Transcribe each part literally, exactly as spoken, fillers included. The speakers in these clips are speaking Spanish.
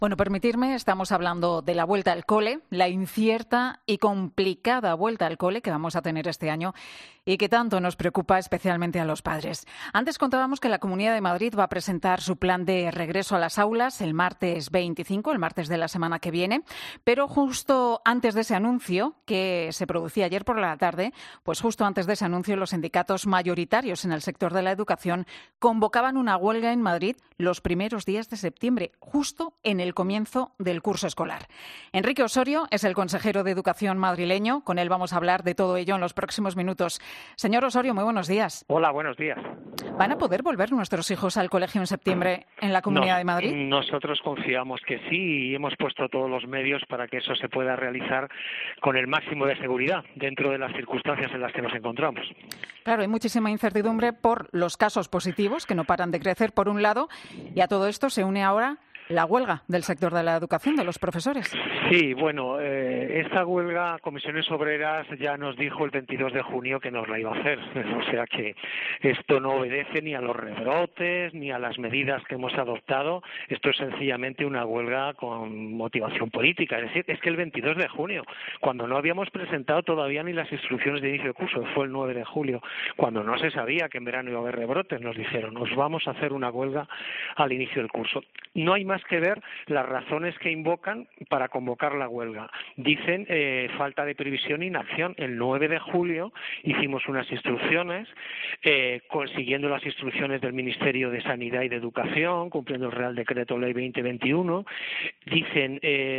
Bueno, permitirme, estamos hablando de la vuelta al cole, la incierta y complicada vuelta al cole que vamos a tener este año y que tanto nos preocupa especialmente a los padres. Antes contábamos que la Comunidad de Madrid va a presentar su plan de regreso a las aulas el martes veinticinco, el martes de la semana que viene, pero justo antes de ese anuncio, que se producía ayer por la tarde, pues justo antes de ese anuncio los sindicatos mayoritarios en el sector de la educación convocaban una huelga en Madrid los primeros días de septiembre, justo en el comienzo del curso escolar. Enrique Osorio es el consejero de Educación madrileño. Con él vamos a hablar de todo ello en los próximos minutos. Señor Osorio, muy buenos días. Hola, buenos días. ¿Van a poder volver nuestros hijos al colegio en septiembre en la Comunidad Nos, de Madrid? Nosotros confiamos que sí y hemos puesto todos los medios para que eso se pueda realizar con el máximo de seguridad dentro de las circunstancias en las que nos encontramos. Claro, hay muchísima incertidumbre por los casos positivos que no paran de crecer, por un lado, y a todo esto se une ahora la huelga del sector de la educación, de los profesores. Sí, bueno, eh, esta huelga Comisiones Obreras ya nos dijo el veintidós de junio que nos la iba a hacer. O sea que esto no obedece ni a los rebrotes ni a las medidas que hemos adoptado. Esto es sencillamente una huelga con motivación política. Es decir, es que el veintidós de junio, cuando no habíamos presentado todavía ni las instrucciones de inicio de curso, fue el nueve de julio, cuando no se sabía que en verano iba a haber rebrotes, nos dijeron, nos vamos a hacer una huelga al inicio del curso. No hay más que ver las razones que invocan para convocar la huelga. Dicen eh, falta de previsión e inacción. El nueve de julio hicimos unas instrucciones, eh, consiguiendo las instrucciones del Ministerio de Sanidad y de Educación, cumpliendo el Real Decreto Ley veinte veintiuno. Dicen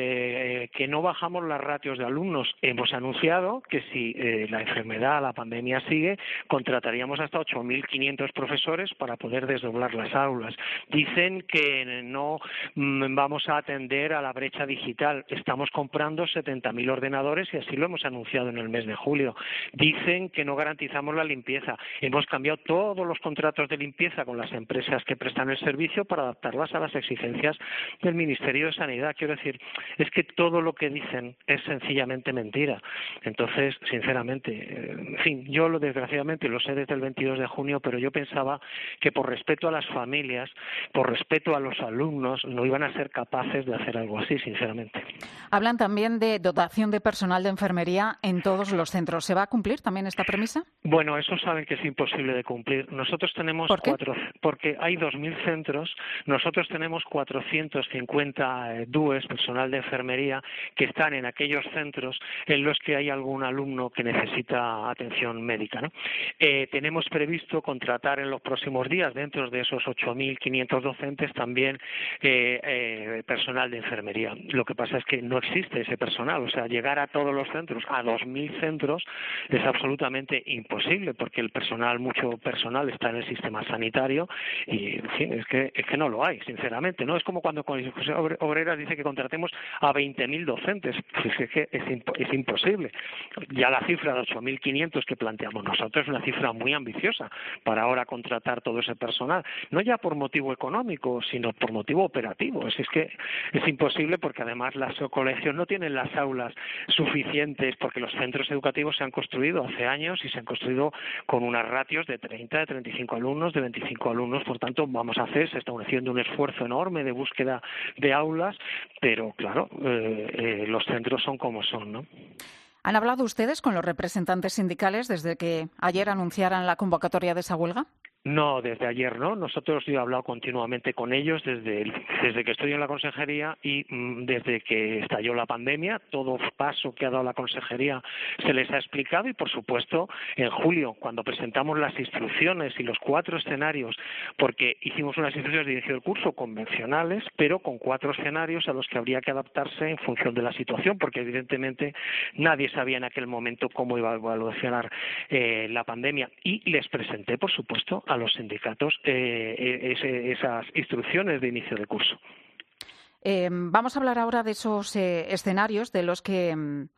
eh, que no bajamos las ratios de alumnos. Hemos anunciado que si eh, la enfermedad, la pandemia sigue, contrataríamos hasta ocho mil quinientos profesores para poder desdoblar las aulas. Dicen que no vamos a atender a la brecha digital. Estamos comprando setenta mil ordenadores y así lo hemos anunciado en el mes de julio. Dicen que no garantizamos la limpieza. Hemos cambiado todos los contratos de limpieza con las empresas que prestan el servicio para adaptarlas a las exigencias del Ministerio de Sanidad. Quiero decir, es que todo lo que dicen es sencillamente mentira. Entonces, sinceramente, en fin, yo lo desgraciadamente lo sé desde el veintidós de junio, pero yo pensaba que por respeto a las familias, por respeto a los alumnos, no iban a ser capaces de hacer algo así, sinceramente. Hablan también de dotación de personal de enfermería en todos los centros. ¿Se va a cumplir también esta premisa? Bueno, eso saben que es imposible de cumplir. Nosotros tenemos ¿Por qué? cuatro, porque hay dos mil centros, nosotros tenemos cuatrocientos cincuenta eh, D U E S, personal de enfermería, que están en aquellos centros en los que hay algún alumno que necesita atención médica, ¿no? Eh, tenemos previsto contratar en los próximos días, dentro de esos ocho mil quinientos docentes, también eh, eh, personal de enfermería. Lo que pasa es que no existe ese personal, o sea, llegar a todos los centros, a dos mil centros, es absolutamente imposible, porque el personal, mucho personal está en el sistema sanitario y, en fin, es que, es que no lo hay, sinceramente. No es como cuando Comisiones Obreras dice que contratemos a veinte mil docentes, pues es que es, imp es imposible. Ya la cifra de ocho mil quinientos que planteamos nosotros es una cifra muy ambiciosa para ahora contratar todo ese personal, no ya por motivo económico, sino por motivo operativo. Es, es que es imposible porque además los colegios no tienen las aulas suficientes, porque los centros educativos se han construido hace años y se han construido con unas ratios de treinta, de treinta y cinco alumnos, de veinticinco alumnos. Por tanto, vamos a hacer, se está haciendo un esfuerzo enorme de búsqueda de aulas, pero claro, eh, eh, los centros son como son, ¿no? ¿Han hablado ustedes con los representantes sindicales desde que ayer anunciaran la convocatoria de esa huelga? No, desde ayer no. Nosotros yo he hablado continuamente con ellos desde, el, desde que estoy en la consejería y mmm, desde que estalló la pandemia. Todo paso que ha dado la consejería se les ha explicado y, por supuesto, en julio, cuando presentamos las instrucciones y los cuatro escenarios, porque hicimos unas instrucciones de inicio del curso convencionales, pero con cuatro escenarios a los que habría que adaptarse en función de la situación, porque evidentemente nadie sabía en aquel momento cómo iba a evolucionar eh, la pandemia. Y les presenté, por supuesto, a los sindicatos eh, ese, esas instrucciones de inicio de curso. Eh, vamos a hablar ahora de esos eh, escenarios de los que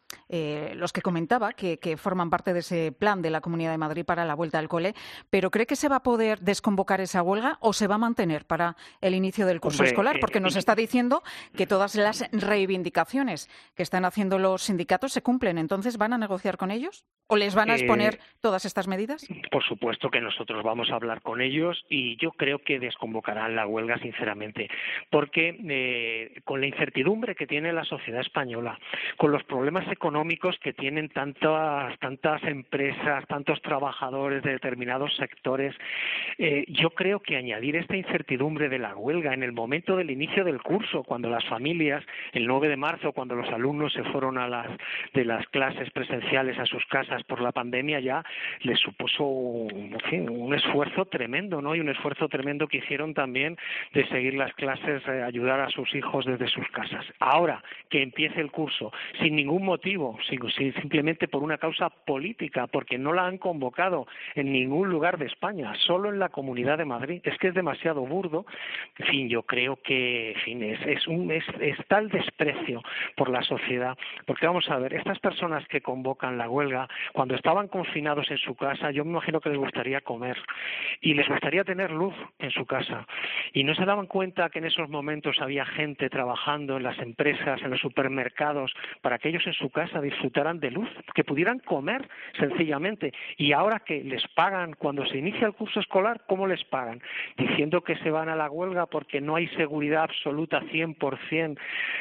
eh, los que comentaba, que, que forman parte de ese plan de la Comunidad de Madrid para la vuelta al cole, pero ¿cree que se va a poder desconvocar esa huelga o se va a mantener para el inicio del curso Hombre, escolar? eh, Porque nos y- está diciendo que todas las reivindicaciones que están haciendo los sindicatos se cumplen. Entonces, ¿van a negociar con ellos? ¿O les van a exponer eh, todas estas medidas? Por supuesto que nosotros vamos a hablar con ellos y yo creo que desconvocarán la huelga, sinceramente, porque eh, con la incertidumbre que tiene la sociedad española, con los problemas económicos que tienen tantas, tantas empresas, tantos trabajadores de determinados sectores, eh, yo creo que añadir esta incertidumbre de la huelga en el momento del inicio del curso, cuando las familias, el nueve de marzo, cuando los alumnos se fueron a las, de las clases presenciales a sus casas por la pandemia, ya les supuso en fin, un esfuerzo tremendo, ¿no? Y un esfuerzo tremendo que hicieron también de seguir las clases, eh, ayudar a sus hijos desde sus casas. Ahora que empiece el curso sin ningún motivo, sin, sin, simplemente por una causa política, porque no la han convocado en ningún lugar de España, solo en la Comunidad de Madrid, es que es demasiado burdo. En fin, yo creo que, en fin, es, es un es, es tal desprecio por la sociedad, porque vamos a ver, estas personas que convocan la huelga, cuando estaban confinados en su casa, yo me imagino que les gustaría comer y les gustaría tener luz en su casa y no se daban cuenta que en esos momentos había gente trabajando en las empresas, en los supermercados, para que ellos en su casa disfrutaran de luz, que pudieran comer sencillamente. Y ahora que les pagan cuando se inicia el curso escolar, ¿cómo les pagan? Diciendo que se van a la huelga porque no hay seguridad absoluta cien por ciento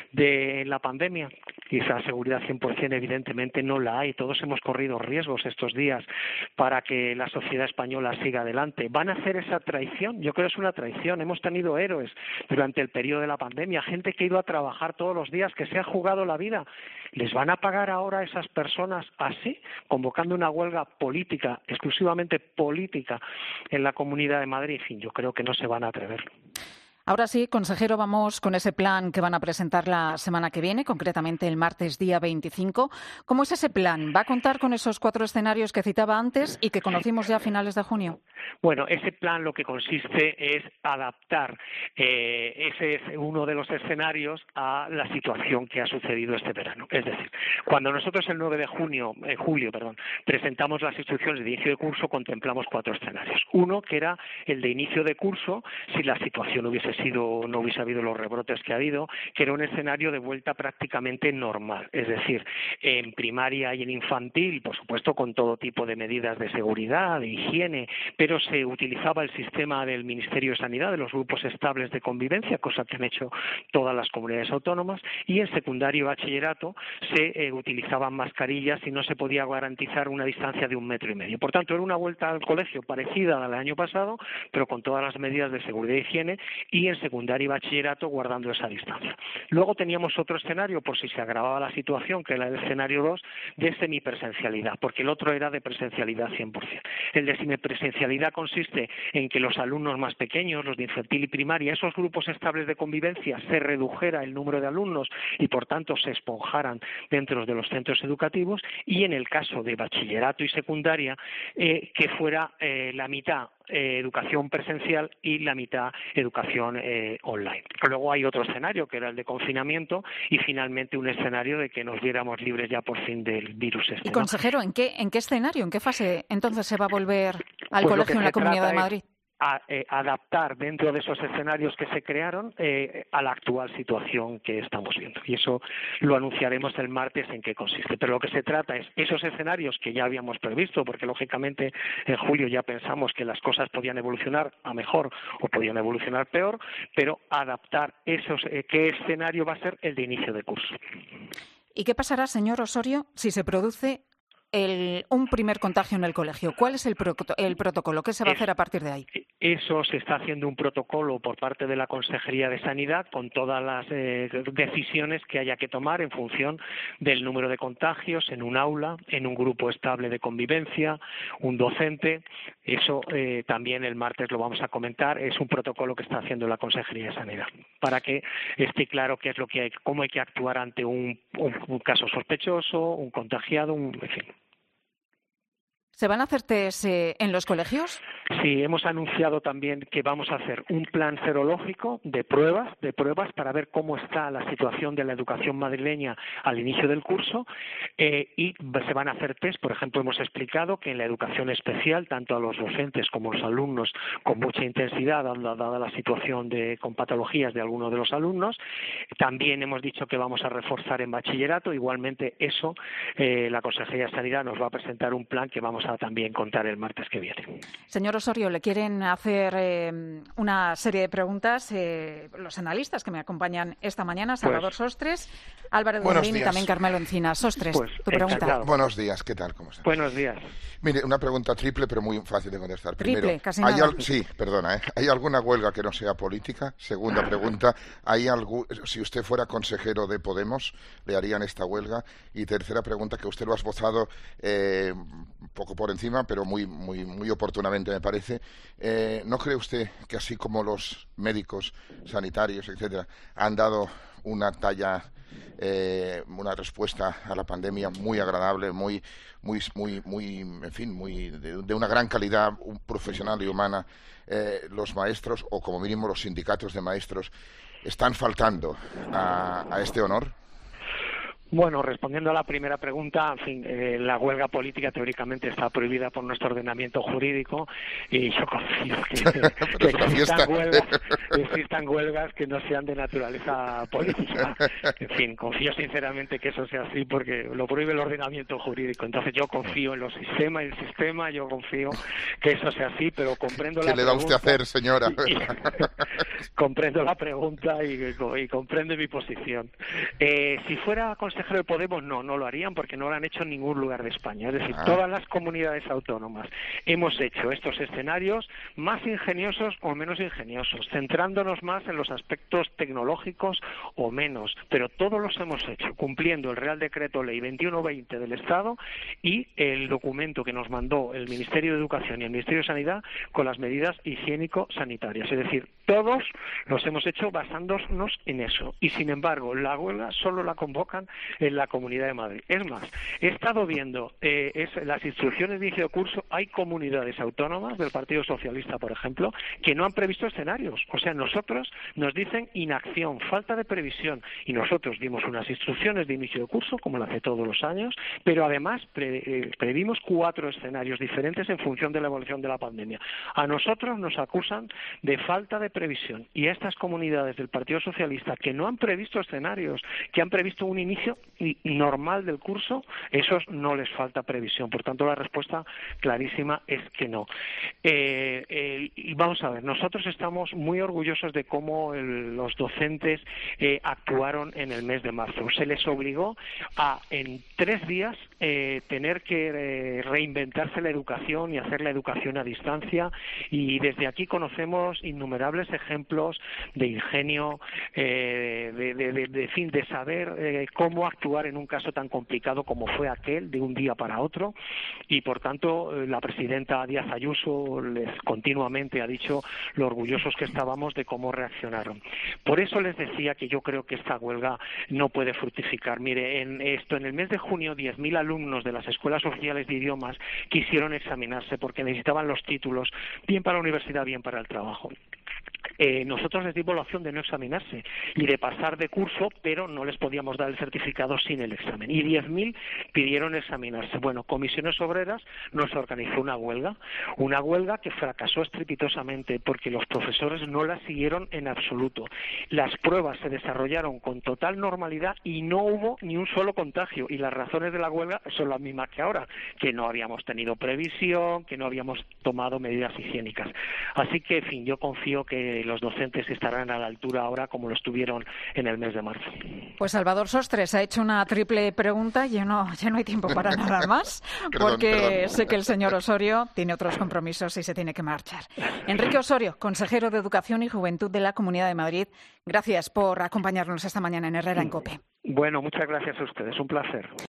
de la pandemia. Y esa seguridad cien por ciento evidentemente no la hay. Todos hemos corrido riesgos estos días para que la sociedad española siga adelante. ¿Van a hacer esa traición? Yo creo que es una traición. Hemos tenido héroes durante el periodo de la pandemia, gente que ha ido a trabajar todos los días, que se ha jugado la vida. ¿Les van a pagar ahora a esas personas así, convocando una huelga política, exclusivamente política, en la Comunidad de Madrid? En fin, yo creo que no se van a atrever. Ahora sí, consejero, vamos con ese plan que van a presentar la semana que viene, concretamente el martes día veinticinco. ¿Cómo es ese plan? ¿Va a contar con esos cuatro escenarios que citaba antes y que conocimos ya a finales de junio? Bueno, ese plan lo que consiste es adaptar eh, ese es uno de los escenarios a la situación que ha sucedido este verano. Es decir, cuando nosotros el nueve de junio, eh, julio, perdón, presentamos las instrucciones de inicio de curso, contemplamos cuatro escenarios. Uno, que era el de inicio de curso, si la situación hubiese sido, no hubiese habido los rebrotes que ha habido, que era un escenario de vuelta prácticamente normal. Es decir, en primaria y en infantil, por supuesto, con todo tipo de medidas de seguridad, de higiene, pero se utilizaba el sistema del Ministerio de Sanidad, de los grupos estables de convivencia, cosa que han hecho todas las comunidades autónomas, y en secundario y bachillerato se eh, utilizaban mascarillas y no se podía garantizar una distancia de un metro y medio. Por tanto, era una vuelta al colegio parecida al año pasado, pero con todas las medidas de seguridad y higiene, y en secundaria y bachillerato guardando esa distancia. Luego teníamos otro escenario, por si se agravaba la situación, que era el escenario dos, de semipresencialidad, porque el otro era de presencialidad cien por ciento. El de semipresencialidad consiste en que los alumnos más pequeños, los de infantil y primaria, esos grupos estables de convivencia, se redujera el número de alumnos y por tanto se esponjaran dentro de los centros educativos, y en el caso de bachillerato y secundaria eh, que fuera eh, la mitad eh, educación presencial y la mitad educación eh, online. Luego hay otro escenario que era el de confinamiento y finalmente un escenario de que nos viéramos libres ya por fin del virus este, Y, ¿no? consejero, ¿en qué, en qué escenario, en qué fase entonces se va a volver al Pues colegio en la Comunidad de Madrid? A, eh, adaptar dentro de esos escenarios que se crearon eh, a la actual situación que estamos viendo. Y eso lo anunciaremos el martes en qué consiste. Pero lo que se trata es esos escenarios que ya habíamos previsto, porque lógicamente en julio ya pensamos que las cosas podían evolucionar a mejor o podían evolucionar peor, pero adaptar esos, eh, qué escenario va a ser el de inicio de curso. ¿Y qué pasará, señor Osorio, si se produce el, un primer contagio en el colegio? ¿Cuál es el, pro, el protocolo? ¿Qué se va a hacer a partir de ahí? Eso se está haciendo un protocolo por parte de la Consejería de Sanidad con todas las eh, decisiones que haya que tomar en función del número de contagios en un aula, en un grupo estable de convivencia, un docente. Eso eh, también el martes lo vamos a comentar. Es un protocolo que está haciendo la Consejería de Sanidad para que esté claro qué es lo que hay, cómo hay que actuar ante un, un, un caso sospechoso, un contagiado, un, en fin. ¿Se van a hacer test eh, en los colegios? Sí, hemos anunciado también que vamos a hacer un plan serológico de pruebas, de pruebas para ver cómo está la situación de la educación madrileña al inicio del curso eh, y se van a hacer test. Por ejemplo, hemos explicado que en la educación especial, tanto a los docentes como a los alumnos con mucha intensidad, dada la situación de, con patologías de algunos de los alumnos, también hemos dicho que vamos a reforzar en bachillerato. Igualmente eso, eh, la Consejería de Sanidad nos va a presentar un plan que vamos a también contar el martes que viene. Señor Osorio, le quieren hacer eh, una serie de preguntas eh, los analistas que me acompañan esta mañana, Salvador pues, Sostres, Álvaro Dublín y también Carmelo Encinas. Sostres, pues, tu pregunta. Encantado. Buenos días, ¿qué tal? ¿Cómo estás? Buenos días. Mire, una pregunta triple, pero muy fácil de contestar. Triple, Primero, casi ¿hay nada. Al... Sí, perdona, ¿eh? ¿Hay alguna huelga que no sea política? Segunda pregunta, ¿hay algún... si usted fuera consejero de Podemos, le harían esta huelga? Y tercera pregunta, que usted lo ha esbozado eh, un poco por encima, pero muy, muy, muy oportunamente me parece. Eh, ¿No cree usted que así como los médicos, sanitarios, etcétera, han dado una talla, eh, una respuesta a la pandemia muy agradable, muy, muy, muy, muy, en fin, muy de, de una gran calidad profesional y humana, eh, los maestros o como mínimo los sindicatos de maestros están faltando a, a este honor? Bueno, respondiendo a la primera pregunta, en fin, eh, la huelga política teóricamente está prohibida por nuestro ordenamiento jurídico y yo confío que, que existan, huelgas, existan huelgas que no sean de naturaleza política. En fin, confío sinceramente que eso sea así porque lo prohíbe el ordenamiento jurídico. Entonces yo confío en los sistemas, en el sistema, yo confío que eso sea así, pero comprendo la pregunta. ¿Qué le da usted a hacer, señora? Y, comprendo la pregunta y, y comprende mi posición. Eh, si fuera consejero de Podemos, no, no lo harían porque no lo han hecho en ningún lugar de España. Es decir, ah. todas las comunidades autónomas hemos hecho estos escenarios más ingeniosos o menos ingeniosos, centrándonos más en los aspectos tecnológicos o menos, pero todos los hemos hecho cumpliendo el Real Decreto Ley veintiuno veinte del Estado y el documento que nos mandó el Ministerio de Educación y el Ministerio de Sanidad con las medidas higiénico-sanitarias. Es decir, todos los hemos hecho basándonos en eso. Y sin embargo, la huelga solo la convocan en la Comunidad de Madrid. Es más, he estado viendo eh, es, las instrucciones de inicio de curso, hay comunidades autónomas del Partido Socialista, por ejemplo, que no han previsto escenarios. O sea, nosotros nos dicen inacción, falta de previsión, y nosotros dimos unas instrucciones de inicio de curso, como lo hace todos los años, pero además pre, eh, previmos cuatro escenarios diferentes en función de la evolución de la pandemia. A nosotros nos acusan de falta de previsión, y a estas comunidades del Partido Socialista que no han previsto escenarios, que han previsto un inicio normal del curso, esos no les falta previsión. Por tanto, la respuesta clarísima es que no. Eh, eh, y vamos a ver, nosotros estamos muy orgullosos de cómo el, los docentes eh, actuaron en el mes de marzo. Se les obligó a, en tres días, eh, tener que eh, reinventarse la educación y hacer la educación a distancia, y desde aquí conocemos innumerables ejemplos de ingenio, eh, de, de, de, de, fin, de saber eh, cómo actuar en un caso tan complicado como fue aquel, de un día para otro, y por tanto la presidenta Díaz Ayuso les continuamente ha dicho lo orgullosos que estábamos de cómo reaccionaron. Por eso les decía que yo creo que esta huelga no puede fructificar. Mire, en esto, en el mes de junio, diez mil alumnos de las escuelas oficiales de idiomas quisieron examinarse porque necesitaban los títulos, bien para la universidad, bien para el trabajo. Eh, nosotros les dimos la opción de no examinarse y de pasar de curso, pero no les podíamos dar el certificado sin el examen. Y diez mil pidieron examinarse. Bueno, Comisiones Obreras nos organizó una huelga, una huelga que fracasó estrepitosamente porque los profesores no la siguieron en absoluto. Las pruebas se desarrollaron con total normalidad y no hubo ni un solo contagio. Y las razones de la huelga son las mismas que ahora, que no habíamos tenido previsión, que no habíamos tomado medidas higiénicas. Así que, en fin, yo confío que los docentes estarán a la altura ahora como lo estuvieron en el mes de marzo. Pues Salvador Sostres ha hecho una triple pregunta y ya no, ya no hay tiempo para nada más, porque perdón, perdón. sé que el señor Osorio tiene otros compromisos y se tiene que marchar. Enrique Osorio, consejero de Educación y Juventud de la Comunidad de Madrid, gracias por acompañarnos esta mañana en Herrera en COPE. Bueno, muchas gracias a ustedes, un placer.